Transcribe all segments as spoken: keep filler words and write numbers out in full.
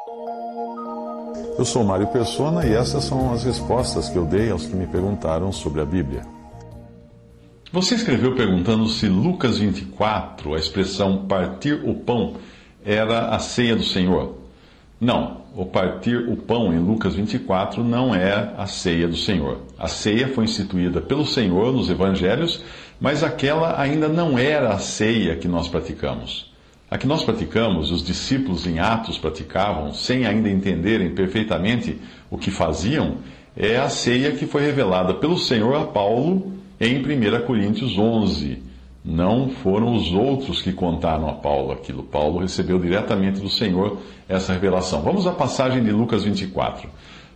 Eu sou Mário Persona e essas são as respostas que eu dei aos que me perguntaram sobre a Bíblia. Você escreveu perguntando se Lucas vinte e quatro, a expressão partir o pão, era a ceia do Senhor. Não, o partir o pão em Lucas vinte e quatro não é a ceia do Senhor. A ceia foi instituída pelo Senhor nos Evangelhos, mas aquela ainda não era a ceia que nós praticamos. A que nós praticamos, os discípulos em Atos praticavam, sem ainda entenderem perfeitamente o que faziam, é a ceia que foi revelada pelo Senhor a Paulo em primeira Coríntios onze. Não foram os outros que contaram a Paulo aquilo. Paulo recebeu diretamente do Senhor essa revelação. Vamos à passagem de Lucas vinte e quatro.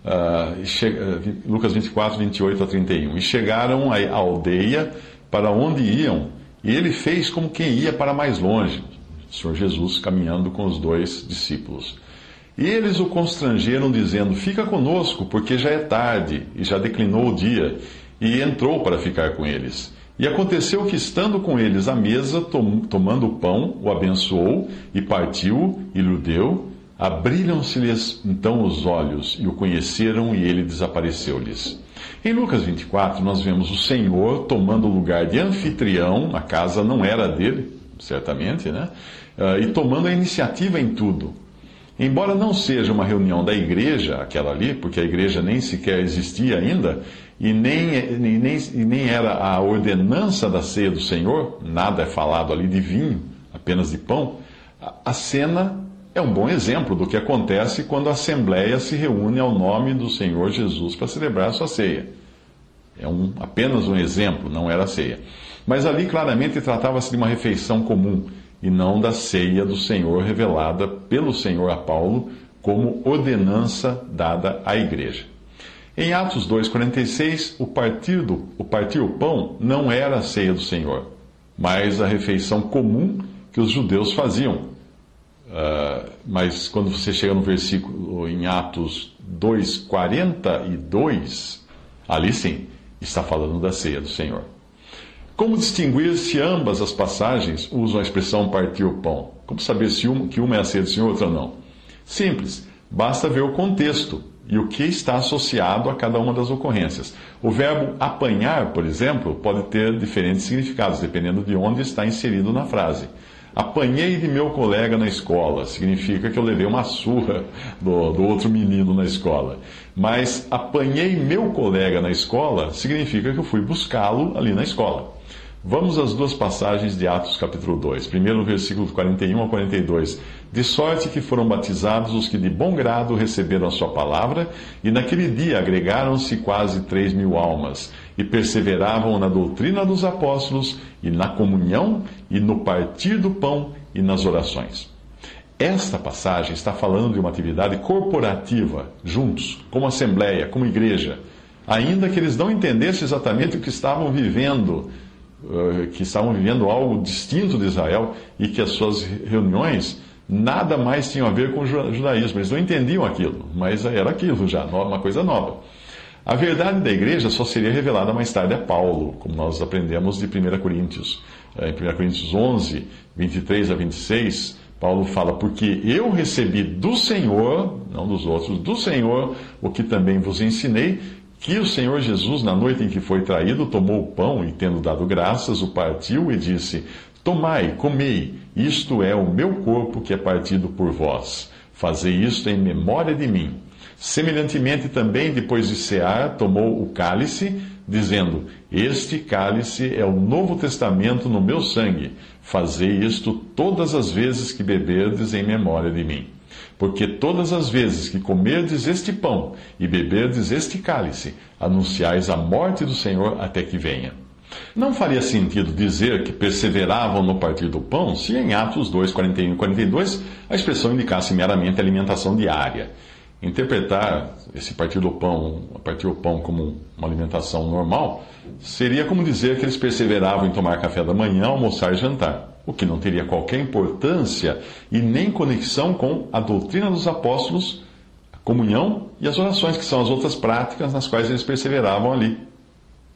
Uh, che... Lucas vinte e quatro, vinte e oito a trinta e um. E chegaram à aldeia para onde iam, e ele fez como quem ia para mais longe. O Senhor Jesus caminhando com os dois discípulos. E eles o constrangeram, dizendo: fica conosco, porque já é tarde, e já declinou o dia. E entrou para ficar com eles. E aconteceu que, estando com eles à mesa, tom, tomando o pão, o abençoou, e partiu, e lhe deu. Abriram-se-lhes então os olhos, e o conheceram, e ele desapareceu-lhes. Em Lucas vinte e quatro, nós vemos o Senhor tomando o lugar de anfitrião, a casa não era dele, certamente, né? Uh, e tomando a iniciativa em tudo. Embora não seja uma reunião da igreja, aquela ali, porque a igreja nem sequer existia ainda, e nem, e nem, e nem era a ordenança da ceia do Senhor, nada é falado ali de vinho, apenas de pão, a, a cena é um bom exemplo do que acontece quando a Assembleia se reúne ao nome do Senhor Jesus para celebrar a sua ceia. É um, apenas um exemplo, não era a ceia. Mas ali claramente tratava-se de uma refeição comum, e não da ceia do Senhor revelada pelo Senhor a Paulo como ordenança dada à igreja. Em Atos dois, quarenta e seis, o partir, do, o partir o pão não era a ceia do Senhor, mas a refeição comum que os judeus faziam. Uh, mas quando você chega no versículo em Atos dois, quarenta e dois, ali sim, está falando da ceia do Senhor. Como distinguir se ambas as passagens usam a expressão partir o pão? Como saber se uma, que uma é a ceia do Senhor e outra não? Simples, basta ver o contexto e o que está associado a cada uma das ocorrências. O verbo apanhar, por exemplo, pode ter diferentes significados, dependendo de onde está inserido na frase. Apanhei de meu colega na escola, significa que eu levei uma surra do, do outro menino na escola. Mas apanhei meu colega na escola, significa que eu fui buscá-lo ali na escola. Vamos às duas passagens de Atos capítulo dois. Primeiro no versículo quarenta e um a quarenta e dois. De sorte que foram batizados os que de bom grado receberam a sua palavra, e naquele dia agregaram-se quase três mil almas, e perseveravam na doutrina dos apóstolos, e na comunhão, e no partir do pão, e nas orações. Esta passagem está falando de uma atividade corporativa, juntos, como assembleia, como igreja, ainda que eles não entendessem exatamente o que estavam vivendo, que estavam vivendo algo distinto de Israel e que as suas reuniões nada mais tinham a ver com o judaísmo. Eles não entendiam aquilo, mas era aquilo já, uma coisa nova. A verdade da igreja só seria revelada mais tarde a Paulo, como nós aprendemos de primeira Coríntios. Em primeira Coríntios onze, vinte e três a vinte e seis, Paulo fala: porque eu recebi do Senhor, não dos outros, do Senhor, o que também vos ensinei, que o Senhor Jesus, na noite em que foi traído, tomou o pão e, tendo dado graças, o partiu e disse: tomai, comei, isto é o meu corpo que é partido por vós. Fazei isto em memória de mim. Semelhantemente também, depois de cear, tomou o cálice, dizendo: este cálice é o novo testamento no meu sangue. Fazei isto todas as vezes que beberdes em memória de mim. Porque todas as vezes que comerdes este pão e beberdes este cálice, anunciais a morte do Senhor até que venha. Não faria sentido dizer que perseveravam no partir do pão se em Atos dois, quarenta e um e quarenta e dois a expressão indicasse meramente alimentação diária. Interpretar esse partir do pão, partir o pão como uma alimentação normal, seria como dizer que eles perseveravam em tomar café da manhã, almoçar e jantar, o que não teria qualquer importância e nem conexão com a doutrina dos apóstolos, a comunhão e as orações, que são as outras práticas nas quais eles perseveravam ali.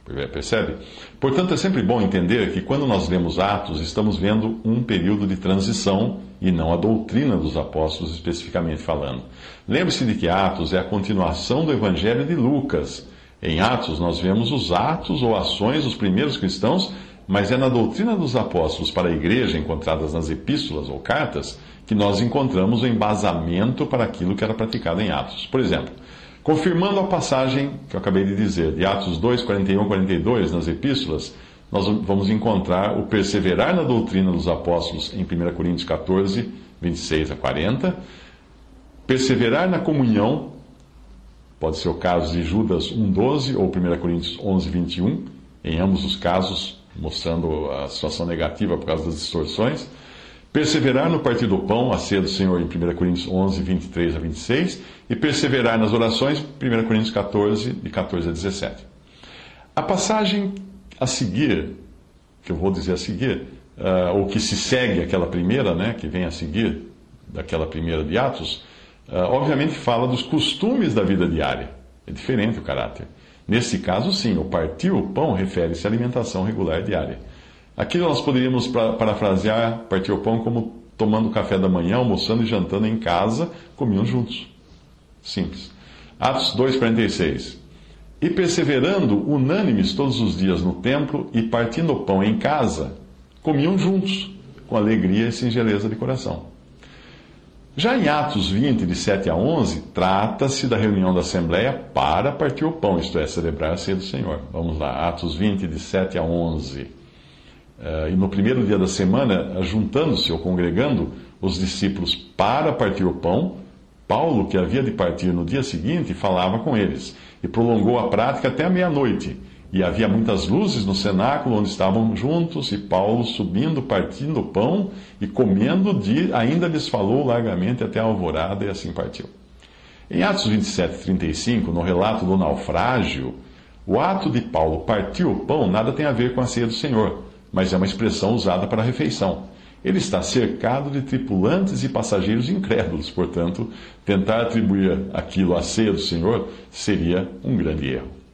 Percebe? Portanto, é sempre bom entender que quando nós lemos Atos, estamos vendo um período de transição e não a doutrina dos apóstolos especificamente falando. Lembre-se de que Atos é a continuação do Evangelho de Lucas. Em Atos, nós vemos os atos ou ações dos primeiros cristãos, mas é na doutrina dos apóstolos para a igreja, encontradas nas epístolas ou cartas, que nós encontramos o embasamento para aquilo que era praticado em Atos. Por exemplo, confirmando a passagem que eu acabei de dizer, de Atos dois, quarenta e um a quarenta e dois, nas epístolas, nós vamos encontrar o perseverar na doutrina dos apóstolos em primeira Coríntios catorze, vinte e seis a quarenta, perseverar na comunhão, pode ser o caso de Judas um, doze ou primeira Coríntios onze, vinte e um, em ambos os casos mostrando a situação negativa por causa das distorções. Perseverar no partir do pão, a ceia do Senhor, em primeira Coríntios onze, vinte e três a vinte e seis, e perseverar nas orações, primeira Coríntios catorze, de catorze a dezessete. A passagem a seguir, que eu vou dizer a seguir, uh, ou que se segue aquela primeira, né, que vem a seguir daquela primeira de Atos, uh, obviamente fala dos costumes da vida diária. É diferente o caráter. Nesse caso, sim, o partir o pão refere-se à alimentação regular diária. Aqui nós poderíamos parafrasear partir o pão como tomando café da manhã, almoçando e jantando em casa, comiam juntos. Simples. Atos dois, quarenta e seis. E perseverando unânimes todos os dias no templo e partindo o pão em casa, comiam juntos, com alegria e singeleza de coração. Já em Atos vinte, de sete a onze, trata-se da reunião da Assembleia para partir o pão, isto é, celebrar a ceia do Senhor. Vamos lá, Atos vinte, de sete a onze. Uh, e no primeiro dia da semana, juntando-se ou congregando os discípulos para partir o pão, Paulo, que havia de partir no dia seguinte, falava com eles, e prolongou a prática até a meia-noite. E havia muitas luzes no cenáculo onde estavam juntos, e Paulo, subindo, partindo o pão e comendo, ainda lhes falou largamente até a alvorada, e assim partiu. Em Atos vinte e sete, trinta e cinco, no relato do naufrágio, o ato de Paulo partir o pão nada tem a ver com a ceia do Senhor, mas é uma expressão usada para a refeição. Ele está cercado de tripulantes e passageiros incrédulos, portanto, tentar atribuir aquilo à ceia do Senhor seria um grande erro.